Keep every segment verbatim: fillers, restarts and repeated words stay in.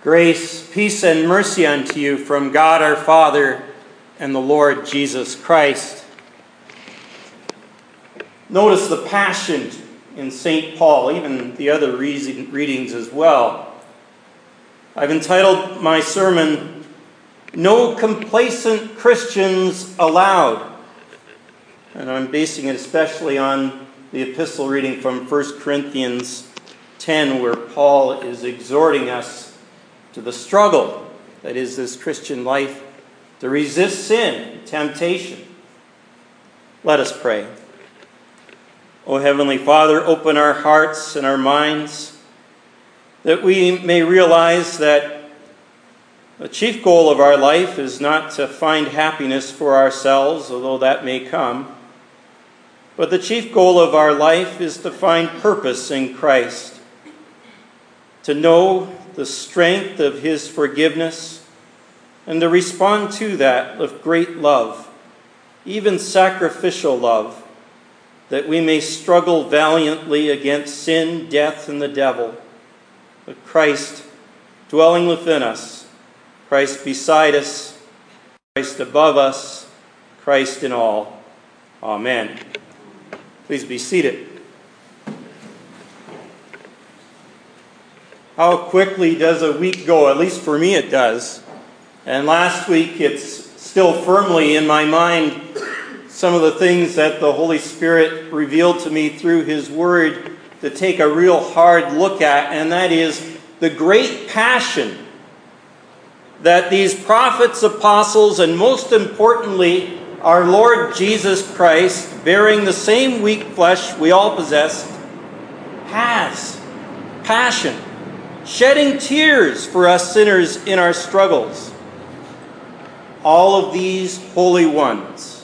Grace, peace, and mercy unto you from God our Father and the Lord Jesus Christ. Notice the passion in Saint Paul, even the other readings as well. I've entitled my sermon, No Complacent Christians Allowed. And I'm basing it especially on the epistle reading from First Corinthians ten, where Paul is exhorting us to the struggle that is this Christian life, to resist sin, temptation. Let us pray. O Heavenly Father, open our hearts and our minds that we may realize that the chief goal of our life is not to find happiness for ourselves, although that may come, but the chief goal of our life is to find purpose in Christ, to know the strength of His forgiveness, and to respond to that with great love, even sacrificial love, that we may struggle valiantly against sin, death, and the devil, with Christ dwelling within us, Christ beside us, Christ above us, Christ in all. Amen. Please be seated. How quickly does a week go? At least for me it does. And last week it's still firmly in my mind some of the things that the Holy Spirit revealed to me through His Word to take a real hard look at, and that is the great passion that these prophets, apostles, and most importantly, our Lord Jesus Christ, bearing the same weak flesh we all possess, has. Passion. Shedding tears for us sinners in our struggles. All of these holy ones.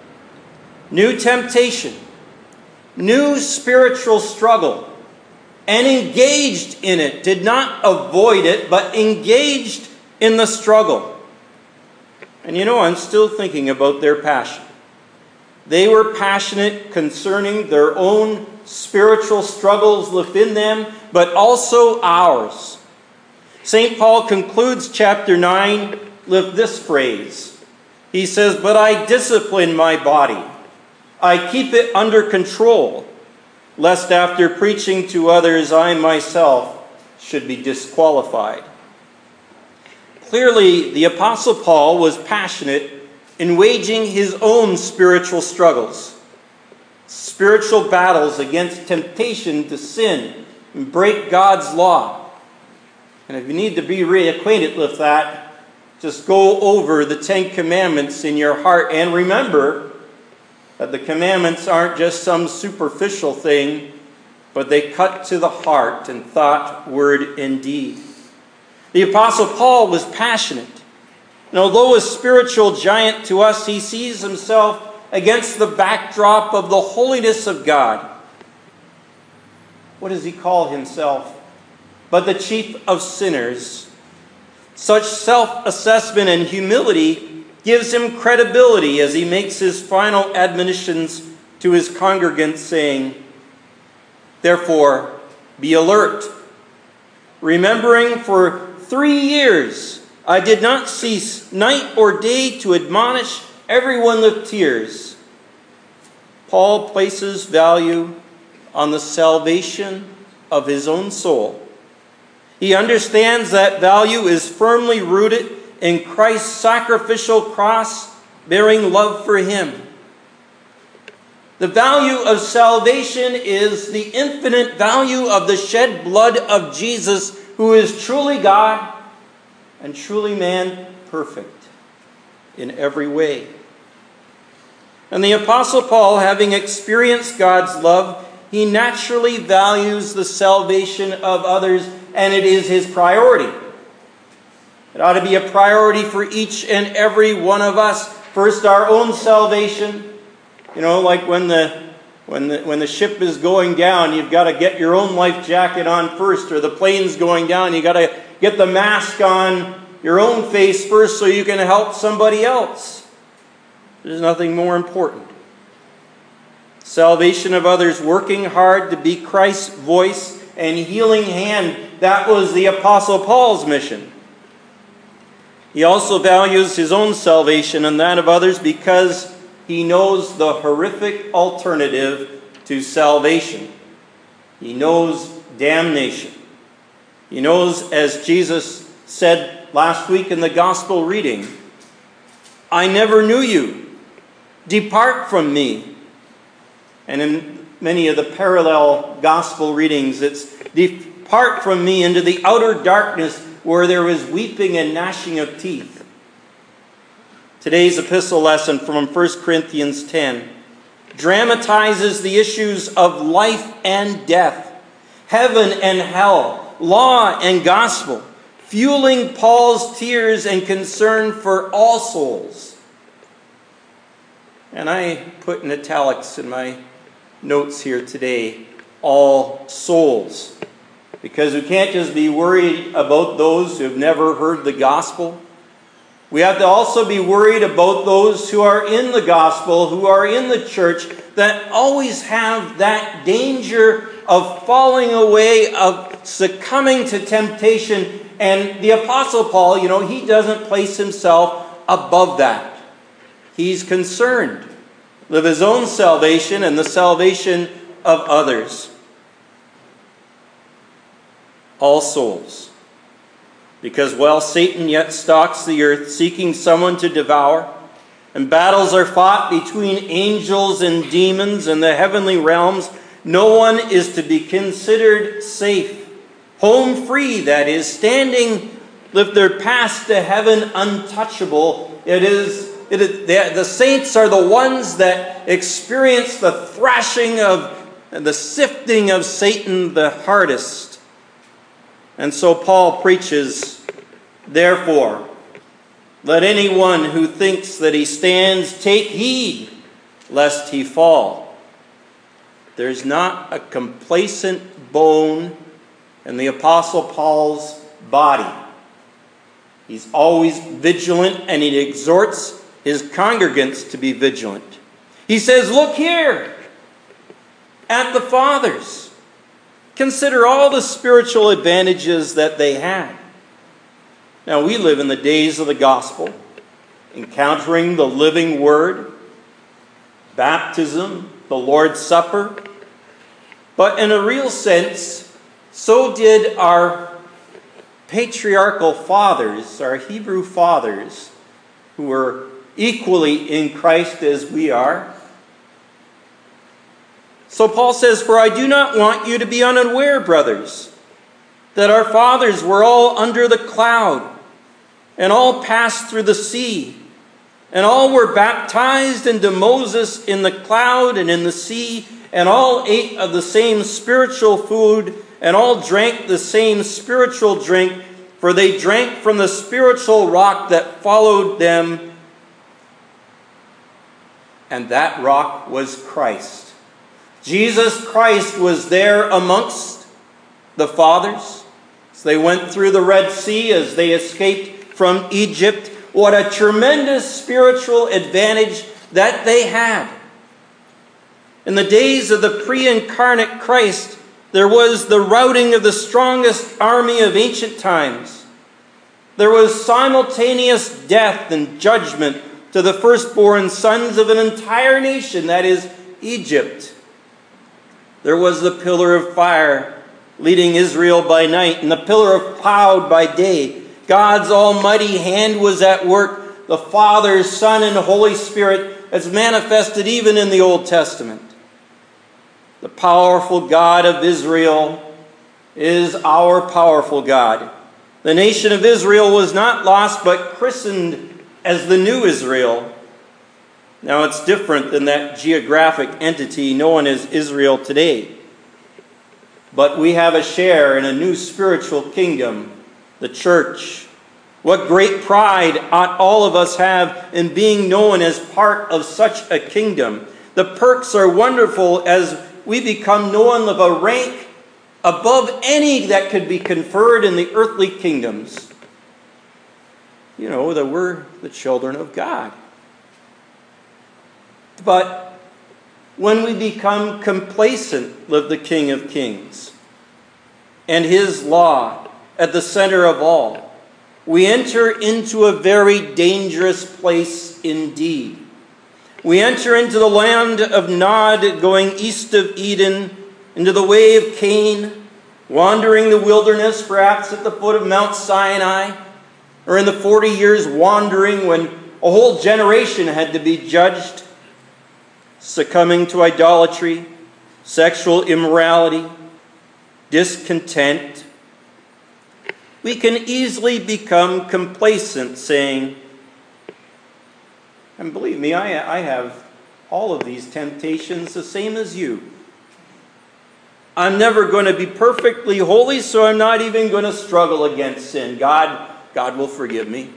New temptation, new spiritual struggle, and engaged in it. Did not avoid it, but engaged in the struggle. And you know, I'm still thinking about their passion. They were passionate concerning their own spiritual struggles within them, but also ours. Saint Paul concludes chapter nine with this phrase. He says, "But I discipline my body. I keep it under control, lest after preaching to others I myself should be disqualified." Clearly, the Apostle Paul was passionate in waging his own spiritual struggles, spiritual battles against temptation to sin and break God's law. And if you need to be reacquainted with that, just go over the Ten Commandments in your heart and remember that the commandments aren't just some superficial thing, but they cut to the heart in thought, word, and deed. The Apostle Paul was passionate. And although a spiritual giant to us, he sees himself against the backdrop of the holiness of God. What does he call himself? But the chief of sinners. Such self-assessment and humility gives him credibility as he makes his final admonitions to his congregants, saying, "Therefore, be alert, remembering for three years I did not cease night or day to admonish everyone with tears." Paul places value on the salvation of his own soul. He understands that value is firmly rooted in Christ's sacrificial cross-bearing love for him. The value of salvation is the infinite value of the shed blood of Jesus, who is truly God and truly man, perfect in every way. And the Apostle Paul, having experienced God's love, he naturally values the salvation of others, and it is his priority. It ought to be a priority for each and every one of us. First, our own salvation. You know, like when the when the when the ship is going down, you've got to get your own life jacket on first, or the plane's going down, you've got to get the mask on your own face first so you can help somebody else. There's nothing more important. Salvation of others, working hard to be Christ's voice and healing hand that was the Apostle Paul's mission. He also values his own salvation and that of others because he knows the horrific alternative to salvation. He knows damnation. He knows, as Jesus said last week in the gospel reading, "I never knew you. Depart from me." And in many of the parallel gospel readings, it's "Depart from me into the outer darkness where there is weeping and gnashing of teeth." Today's epistle lesson from First Corinthians ten dramatizes the issues of life and death, heaven and hell, law and gospel, fueling Paul's tears and concern for all souls. And I put in italics in my notes here today, all souls. Because we can't just be worried about those who have never heard the gospel. We have to also be worried about those who are in the gospel, who are in the church, that always have that danger of falling away, of succumbing to temptation. And the Apostle Paul, you know, he doesn't place himself above that. He's concerned with his own salvation and the salvation of others. All souls. Because while Satan yet stalks the earth, seeking someone to devour, and battles are fought between angels and demons in the heavenly realms, no one is to be considered safe. Home free, that is, standing with their paths to heaven untouchable. It is, it is the, the saints are the ones that experience the thrashing of, and the sifting of Satan the hardest. And so Paul preaches, "Therefore, let anyone who thinks that he stands take heed, lest he fall. There's not a complacent bone in the Apostle Paul's body. He's always vigilant, and he exhorts his congregants to be vigilant. He says, look here at the fathers. Consider all the spiritual advantages that they had. Now, we live in the days of the gospel, encountering the living word, baptism, the Lord's Supper. But in a real sense, so did our patriarchal fathers, our Hebrew fathers, who were equally in Christ as we are. So Paul says, "For I do not want you to be unaware, brothers, that our fathers were all under the cloud, and all passed through the sea, and all were baptized into Moses in the cloud and in the sea, and all ate of the same spiritual food, and all drank the same spiritual drink, for they drank from the spiritual rock that followed them, and that rock was Christ." Jesus Christ was there amongst the fathers as they went through the Red Sea, as they escaped from Egypt. What a tremendous spiritual advantage that they had. In the days of the pre-incarnate Christ, there was the routing of the strongest army of ancient times. There was simultaneous death and judgment to the firstborn sons of an entire nation, that is, Egypt. There was the pillar of fire leading Israel by night, and the pillar of cloud by day. God's almighty hand was at work, the Father, Son, and Holy Spirit, as manifested even in the Old Testament. The powerful God of Israel is our powerful God. The nation of Israel was not lost, but christened as the new Israel. Now, it's different than that geographic entity known as Israel today. But we have a share in a new spiritual kingdom, the church. What great pride ought all of us have in being known as part of such a kingdom. The perks are wonderful as we become known of a rank above any that could be conferred in the earthly kingdoms. You know, that we're the children of God. But when we become complacent with the King of Kings, and his law at the center of all, we enter into a very dangerous place indeed. We enter into the land of Nod, going east of Eden, into the way of Cain, wandering the wilderness, perhaps at the foot of Mount Sinai, or in the forty years wandering when a whole generation had to be judged, succumbing to idolatry, sexual immorality, discontent. We can easily become complacent, saying, and believe me, I, I have all of these temptations the same as you. I'm never going to be perfectly holy, so I'm not even going to struggle against sin. God, God will forgive me.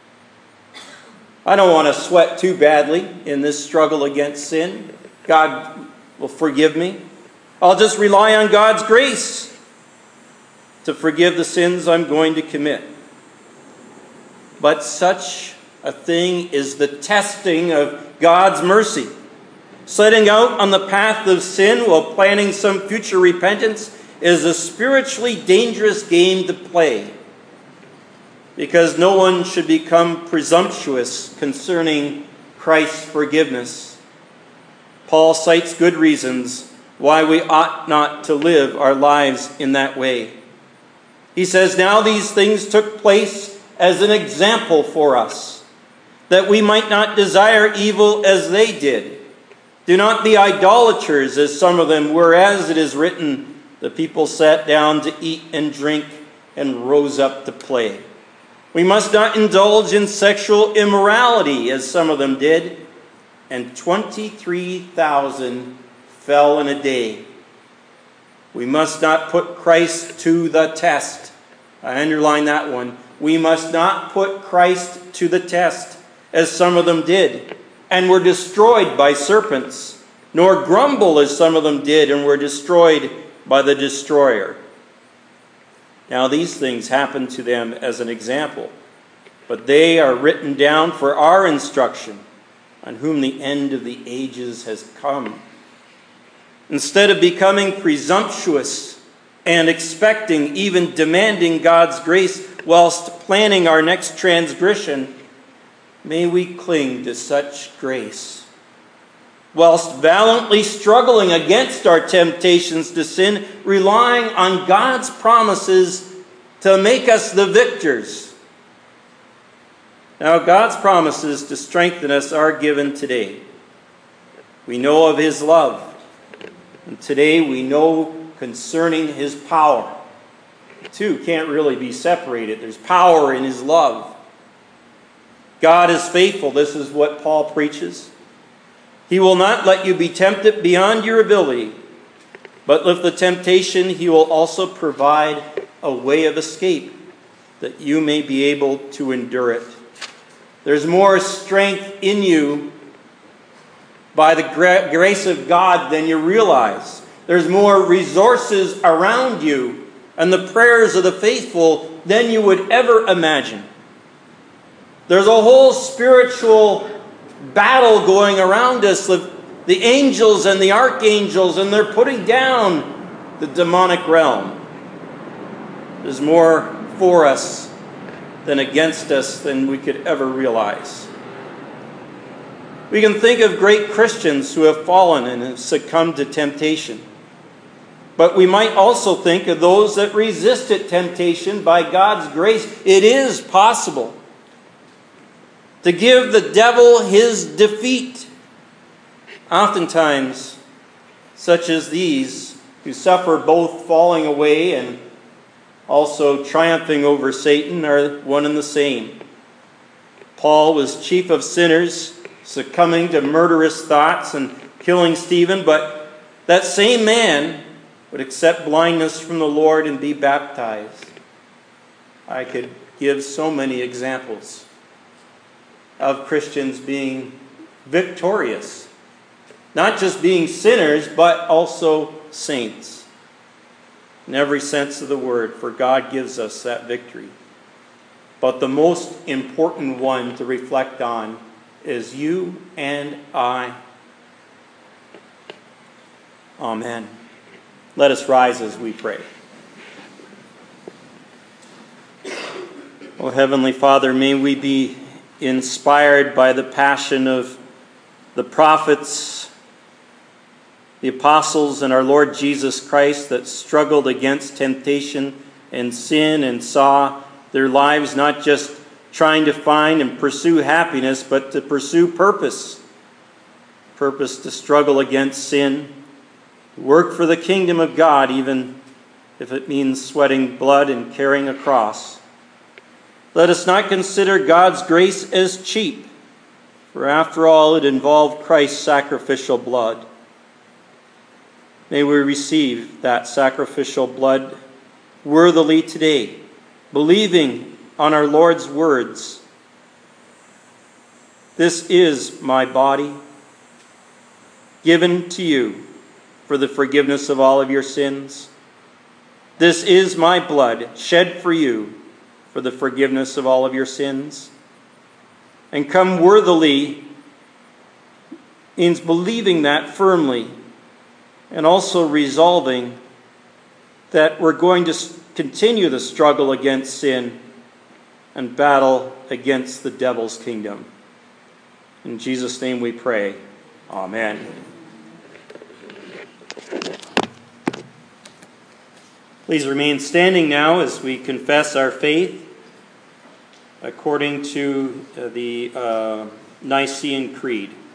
I don't want to sweat too badly in this struggle against sin. God will forgive me. I'll just rely on God's grace to forgive the sins I'm going to commit. But such a thing is the testing of God's mercy. Setting out on the path of sin while planning some future repentance is a spiritually dangerous game to play, because no one should become presumptuous concerning Christ's forgiveness. Paul cites good reasons why we ought not to live our lives in that way. He says, now these things took place as an example for us, that we might not desire evil as they did. Do not be idolaters, as some of them were, as it is written, the people sat down to eat and drink and rose up to play. We must not indulge in sexual immorality, as some of them did, and twenty-three thousand fell in a day. We must not put Christ to the test. I underline that one. We must not put Christ to the test, as some of them did, and were destroyed by serpents, nor grumble as some of them did and were destroyed by the destroyer. Now these things happened to them as an example, but they are written down for our instruction, on whom the end of the ages has come. Instead of becoming presumptuous and expecting, even demanding God's grace whilst planning our next transgression, may we cling to such grace. Whilst valiantly struggling against our temptations to sin, relying on God's promises to make us the victors. Now, God's promises to strengthen us are given today. We know of his love. And today we know concerning his power. The two can't really be separated. There's power in his love. God is faithful. This is what Paul preaches. He will not let you be tempted beyond your ability, but with the temptation he will also provide a way of escape, that you may be able to endure it. There's more strength in you by the gra- grace of God than you realize. There's more resources around you and the prayers of the faithful than you would ever imagine. There's a whole spiritual battle going around us with the angels and the archangels, and they're putting down the demonic realm. There's more for us than against us than we could ever realize. We can think of great Christians who have fallen and have succumbed to temptation. But we might also think of those that resisted temptation by God's grace. It is possible to give the devil his defeat. Oftentimes, such as these, who suffer both falling away and also triumphing over Satan, are one and the same. Paul was chief of sinners, succumbing to murderous thoughts and killing Stephen, but that same man would accept blindness from the Lord and be baptized. I could give so many examples of Christians being victorious. Not just being sinners, but also saints. In every sense of the word, for God gives us that victory. But the most important one to reflect on is you and I. Amen. Let us rise as we pray. O Heavenly Father, may we be inspired by the passion of the prophets, the apostles, and our Lord Jesus Christ that struggled against temptation and sin and saw their lives not just trying to find and pursue happiness, but to pursue purpose. Purpose to struggle against sin, work for the kingdom of God, even if it means sweating blood and carrying a cross. Let us not consider God's grace as cheap, for after all it involved Christ's sacrificial blood. May we receive that sacrificial blood worthily today, believing on our Lord's words. This is my body, given to you for the forgiveness of all of your sins. This is my blood, shed for you for the forgiveness of all of your sins. And come worthily means believing that firmly and also resolving that we're going to continue the struggle against sin and battle against the devil's kingdom. In Jesus' name we pray. Amen. Please remain standing now as we confess our faith according to the uh, Nicene Creed.